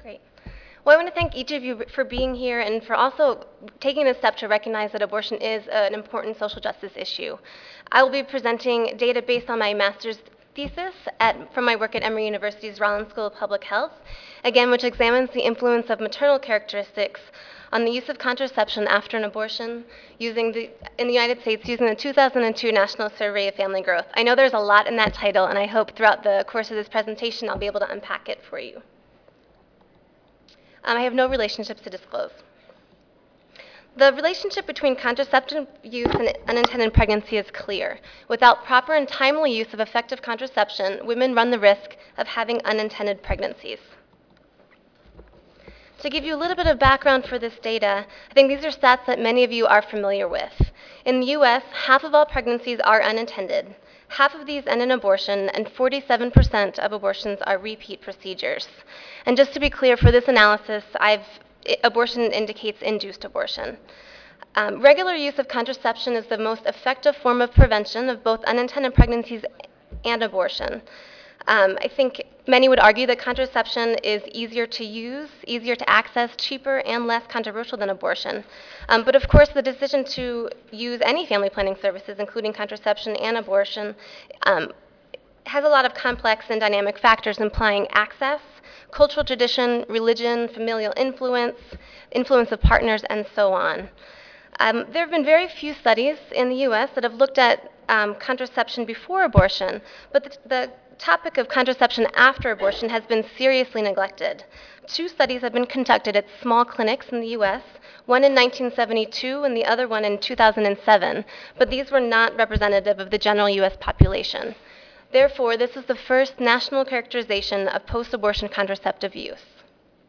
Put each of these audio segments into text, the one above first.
Great. Well, I want to thank each of you for being here and for also taking the step to recognize that abortion is an important social justice issue. I will be presenting data based on my master's thesis from my work at Emory University's Rollins School of Public Health, again, which examines the influence of maternal characteristics on the use of contraception after an abortion in the United States using the 2002 National Survey of Family Growth. I know there's a lot in that title, and I hope throughout the course of this presentation I'll be able to unpack it for you. I have no relationships to disclose. The relationship between contraceptive use and unintended pregnancy is clear. Without proper and timely use of effective contraception, women run the risk of having unintended pregnancies. To give you a little bit of background for this data, I think these are stats that many of you are familiar with. In the US, half of all pregnancies are unintended. Half of these end in abortion, and 47% of abortions are repeat procedures. And just to be clear, for this analysis, abortion indicates induced abortion. Regular use of contraception is the most effective form of prevention of both unintended pregnancies and abortion. I think many would argue that contraception is easier to use, easier to access, cheaper, and less controversial than abortion. But of course, the decision to use any family planning services, including contraception and abortion, has a lot of complex and dynamic factors implying access, cultural tradition, religion, familial influence, influence of partners, and so on. There have been very few studies in the US that have looked at contraception before abortion, but the topic of contraception after abortion has been seriously neglected. 2 studies have been conducted at small clinics in the US, one in 1972 and the other one in 2007, but these were not representative of the general US population. Therefore, this is the first national characterization of post-abortion contraceptive use.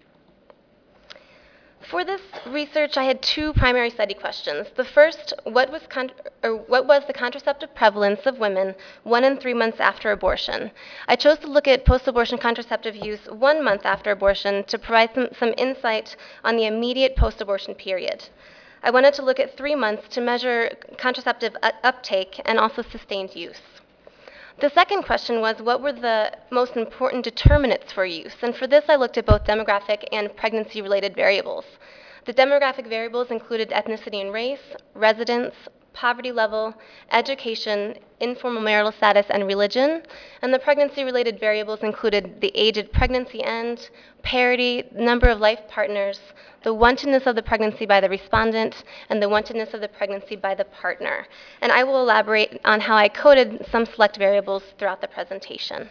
For this research, I had 2 primary study questions. The first, what was the contraceptive prevalence of women 1 and 3 months after abortion? I chose to look at post-abortion contraceptive use 1 month after abortion to provide some insight on the immediate post-abortion period. I wanted to look at 3 months to measure contraceptive uptake and also sustained use. The second question was, what were the most important determinants for use? And for this, I looked at both demographic and pregnancy-related variables. The demographic variables included ethnicity and race, residence, poverty level, education, informal marital status, and religion. And the pregnancy-related variables included the age at pregnancy end, parity, number of life partners, the wantedness of the pregnancy by the respondent, and the wantedness of the pregnancy by the partner. And I will elaborate on how I coded some select variables throughout the presentation.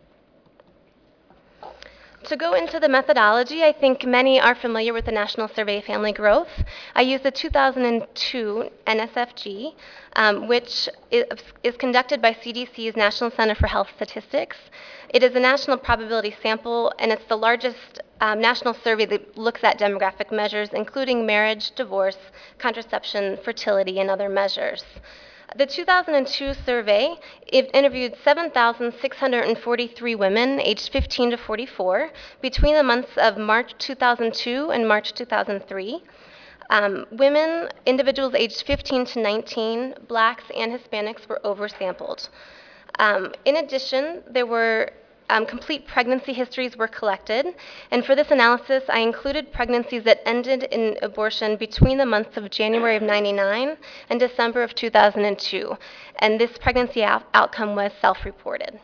To go into the methodology, I think many are familiar with the National Survey of Family Growth. I used the 2002 NSFG, which is conducted by CDC's National Center for Health Statistics. It is a national probability sample, and it's the largest national survey that looks at demographic measures, including marriage, divorce, contraception, fertility, and other measures. The 2002 survey interviewed 7,643 women aged 15 to 44 between the months of March 2002 and March 2003. Women, individuals aged 15 to 19, Blacks and Hispanics were oversampled. In addition, there were complete pregnancy histories were collected, and for this analysis, I included pregnancies that ended in abortion between the months of January of '99 and December of 2002, and this pregnancy outcome was self-reported.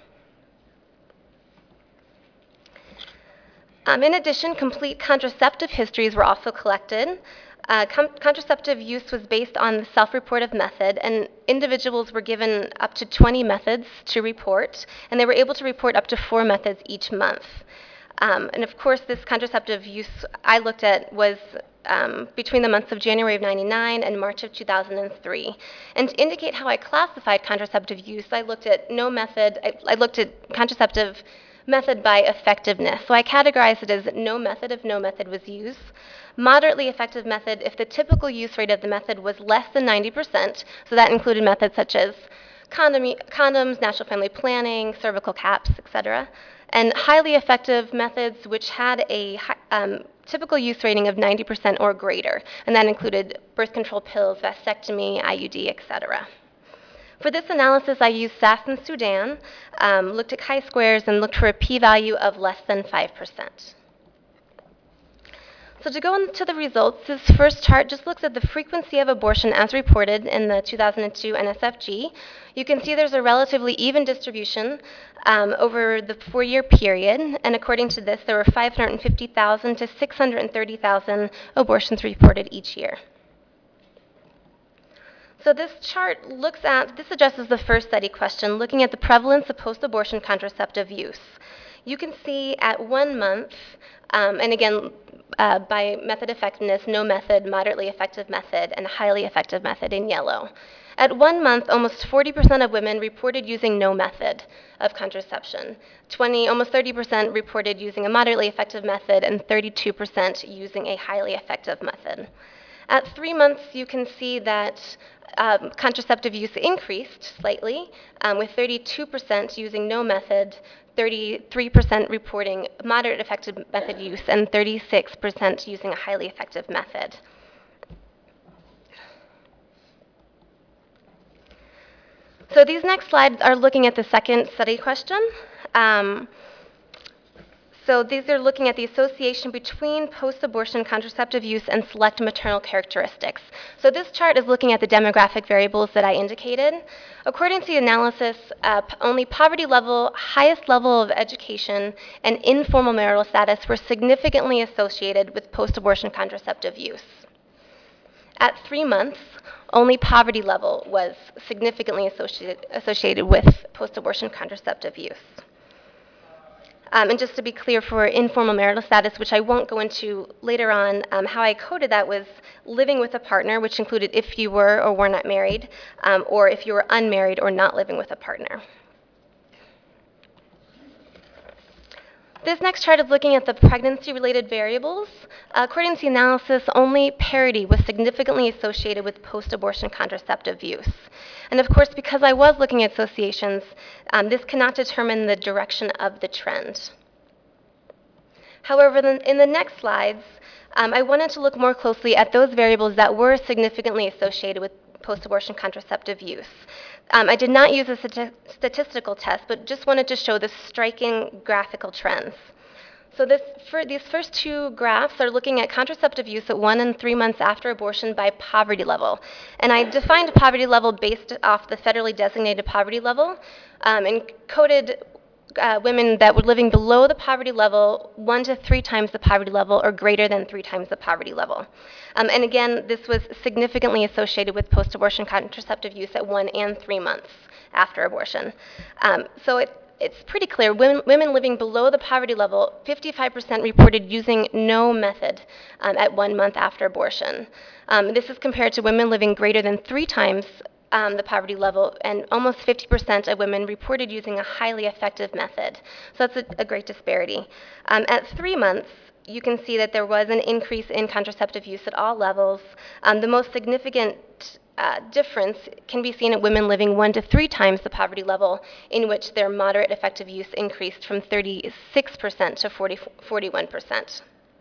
In addition, complete contraceptive histories were also collected. Contraceptive use was based on the self-reportive method, and individuals were given up to 20 methods to report, and they were able to report up to 4 methods each month. And of course, this contraceptive use I looked at was between the months of January of '99 and March of 2003. And to indicate how I classified contraceptive use, I looked at I looked at contraceptive method by effectiveness. So I categorized it as no method if no method was used, moderately effective method if the typical use rate of the method was less than 90%, so that included methods such as condoms, natural family planning, cervical caps, etc., and highly effective methods which had a typical use rating of 90% or greater, and that included birth control pills, vasectomy, IUD, etc. For this analysis, I used SAS and Sudan, looked at chi-squares, and looked for a p-value of less than 5%. So to go into the results, this first chart just looks at the frequency of abortion as reported in the 2002 NSFG. You can see there's a relatively even distribution over the 4-year period, and according to this, there were 550,000 to 630,000 abortions reported each year. So this chart this addresses the first study question, looking at the prevalence of post-abortion contraceptive use. You can see at 1 month, and again, by method effectiveness, no method, moderately effective method, and highly effective method in yellow. At 1 month, almost 40% of women reported using no method of contraception. Almost 30% reported using a moderately effective method, and 32% using a highly effective method. At 3 months, you can see that contraceptive use increased slightly, with 32% using no method, 33% reporting moderate effective method use, and 36% using a highly effective method. So these next slides are looking at the second study question. So these are looking at the association between post-abortion contraceptive use and select maternal characteristics. So this chart is looking at the demographic variables that I indicated. According to the analysis, only poverty level, highest level of education, and informal marital status were significantly associated with post-abortion contraceptive use. At 3 months, only poverty level was significantly associated with post-abortion contraceptive use. And just to be clear, for informal marital status, which I won't go into later on, how I coded that was living with a partner, which included if you were or were not married, or if you were unmarried or not living with a partner. This next chart is looking at the pregnancy-related variables. According to the analysis, only parity was significantly associated with post-abortion contraceptive use. And of course, because I was looking at associations, this cannot determine the direction of the trend. However, in the next slides, I wanted to look more closely at those variables that were significantly associated with post-abortion contraceptive use. I did not use a statistical test, but just wanted to show the striking graphical trends. So these first 2 graphs are looking at contraceptive use at 1 and 3 months after abortion by poverty level. And I defined poverty level based off the federally designated poverty level, and coded women that were living below the poverty level 1 to 3 times the poverty level, or greater than 3 times the poverty level. And again, this was significantly associated with post-abortion contraceptive use at 1 and 3 months after abortion. So it's pretty clear. Women living below the poverty level, 55% reported using no method at 1 month after abortion. This is compared to women living greater than 3 times the poverty level, and almost 50% of women reported using a highly effective method. So that's a great disparity. At 3 months, you can see that there was an increase in contraceptive use at all levels. The most significant difference can be seen at women living 1 to 3 times the poverty level, in which their moderate effective use increased from 36% to 41%.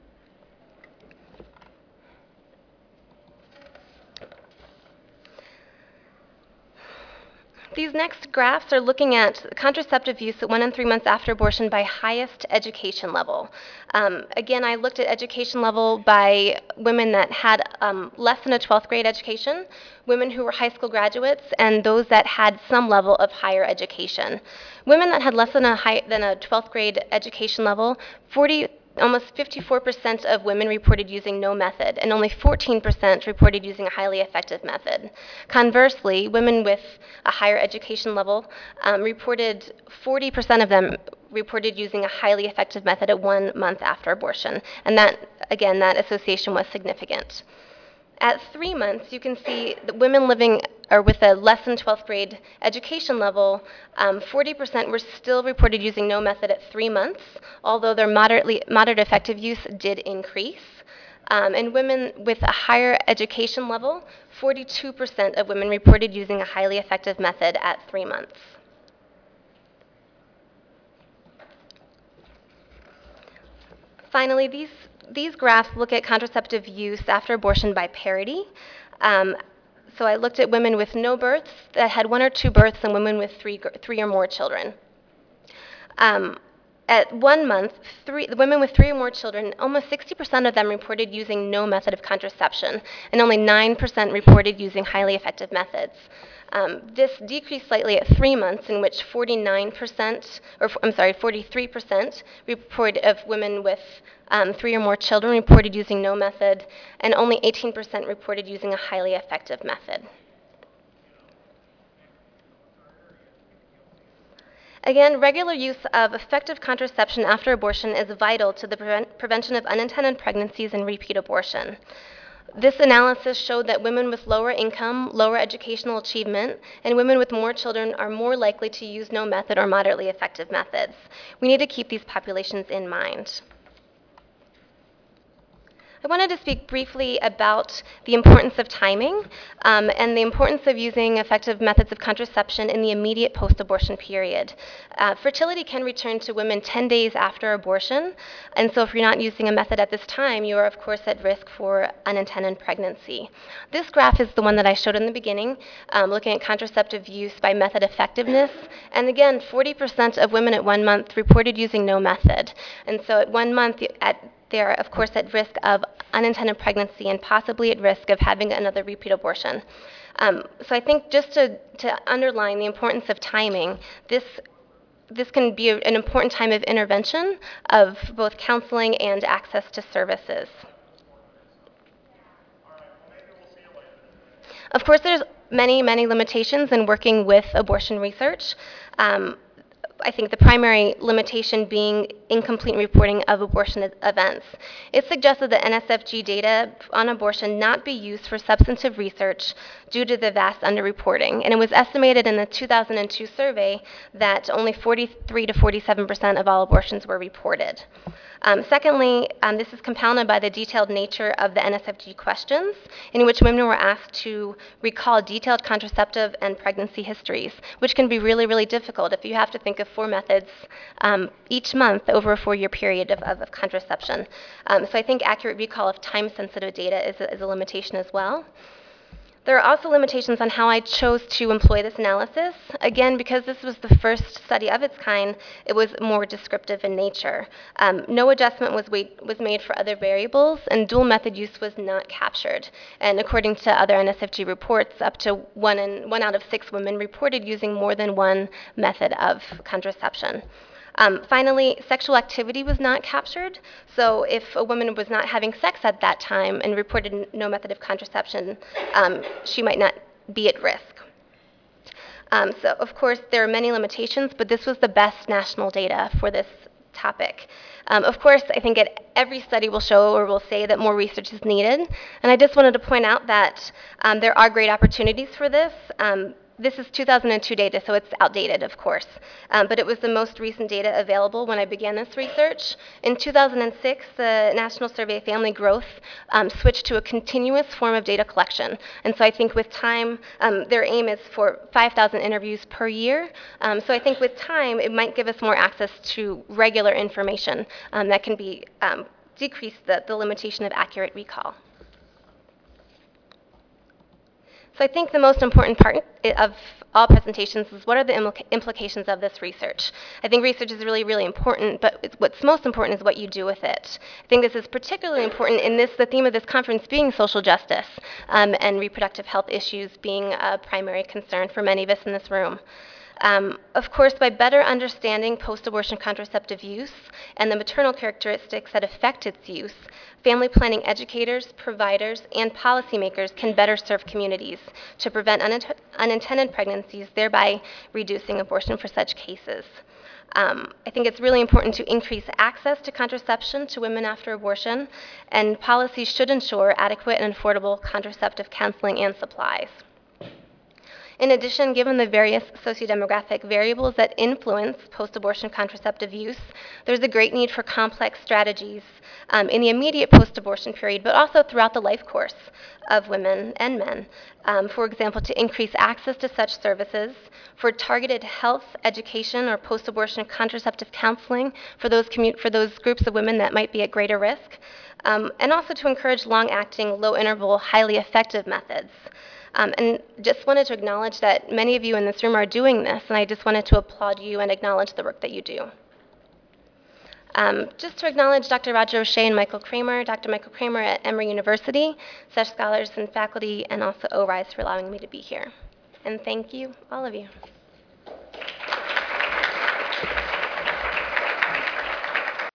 These next graphs are looking at contraceptive use at 1 and 3 months after abortion by highest education level. Again, I looked at education level by women that had less than a 12th grade education, women who were high school graduates, and those that had some level of higher education. Women that had less than a 12th grade education level, almost 54% of women reported using no method, and only 14% reported using a highly effective method. Conversely, women with a higher education level 40% of them reported using a highly effective method at 1 month after abortion. And that association was significant. At 3 months, you can see that women living or with a less than 12th grade education level, 40% were still reported using no method at 3 months, although their moderate effective use did increase. And women with a higher education level, 42% of women reported using a highly effective method at 3 months. Finally, these graphs look at contraceptive use after abortion by parity. So I looked at women with no births that had 1 or 2 births, and women with three or more children. At 1 month, women with 3 or more children, almost 60% of them reported using no method of contraception, and only 9% reported using highly effective methods. This decreased slightly at 3 months, in which 43% of women with 3 or more children reported using no method, and only 18% reported using a highly effective method. Again, regular use of effective contraception after abortion is vital to the prevention of unintended pregnancies and repeat abortion. This analysis showed that women with lower income, lower educational achievement, and women with more children are more likely to use no method or moderately effective methods. We need to keep these populations in mind. I wanted to speak briefly about the importance of timing and the importance of using effective methods of contraception in the immediate post-abortion period. Fertility can return to women 10 days after abortion, and so if you're not using a method at this time, you are of course at risk for unintended pregnancy. This graph is the one that I showed in the beginning, looking at contraceptive use by method effectiveness, and again, 40% of women at 1 month reported using no method, and so at 1 month, they are, of course, at risk of unintended pregnancy and possibly at risk of having another repeat abortion. So I think just to underline the importance of timing, this can be an important time of intervention of both counseling and access to services. Of course, there's many limitations in working with abortion research. I think the primary limitation being incomplete reporting of abortion events. It suggested that NSFG data on abortion not be used for substantive research due to the vast underreporting. And it was estimated in the 2002 survey that only 43 to 47% of all abortions were reported. Secondly, this is compounded by the detailed nature of the NSFG questions, in which women were asked to recall detailed contraceptive and pregnancy histories, which can be really difficult if you have to think of 4 methods each month over a 4-year period of contraception. So I think accurate recall of time-sensitive data is a limitation as well. There are also limitations on how I chose to employ this analysis. Again, because this was the first study of its kind, it was more descriptive in nature. No adjustment was made for other variables, and dual method use was not captured. And according to other NSFG reports, up to 1 out of 6 women reported using more than one method of contraception. Finally, sexual activity was not captured. So if a woman was not having sex at that time and reported no method of contraception, she might not be at risk. So of course, there are many limitations, but this was the best national data for this topic. Of course, I think every study will show or will say that more research is needed. And I just wanted to point out that there are great opportunities for this. This is 2002 data, so it's outdated, of course. But it was the most recent data available when I began this research. In 2006, the National Survey of Family Growth switched to a continuous form of data collection. And so I think with time, their aim is for 5,000 interviews per year. So I think with time, it might give us more access to regular information that can be decrease the limitation of accurate recall. So I think the most important part of all presentations is what are the implications of this research. I think research is really important, but what's most important is what you do with it. I think this is particularly important in the theme of this conference being social justice and reproductive health issues being a primary concern for many of us in this room. Of course, by better understanding post-abortion contraceptive use and the maternal characteristics that affect its use, family planning educators, providers, and policymakers can better serve communities to prevent unintended pregnancies, thereby reducing abortion for such cases. I think it's really important to increase access to contraception to women after abortion, and policies should ensure adequate and affordable contraceptive counseling and supplies. In addition, given the various sociodemographic variables that influence post-abortion contraceptive use, there's a great need for complex strategies in the immediate post-abortion period, but also throughout the life course of women and men. For example, to increase access to such services, for targeted health, education, or post-abortion contraceptive counseling for those groups of women that might be at greater risk, and also to encourage long-acting, low-interval, highly effective methods. And just wanted to acknowledge that many of you in this room are doing this, and I just wanted to applaud you and acknowledge the work that you do. Just to acknowledge Dr. Roger O'Shea and Michael Kramer, Dr. Michael Kramer at Emory University, such scholars and faculty, and also ORISE for allowing me to be here. And thank you, all of you.